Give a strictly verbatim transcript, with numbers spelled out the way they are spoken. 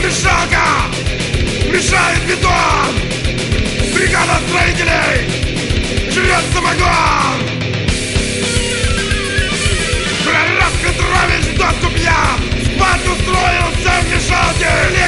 мешалка мешает бетон. Бригада строителей жрет самогон. Прораб Петрович в доску пьян, спать устроился в мешалке.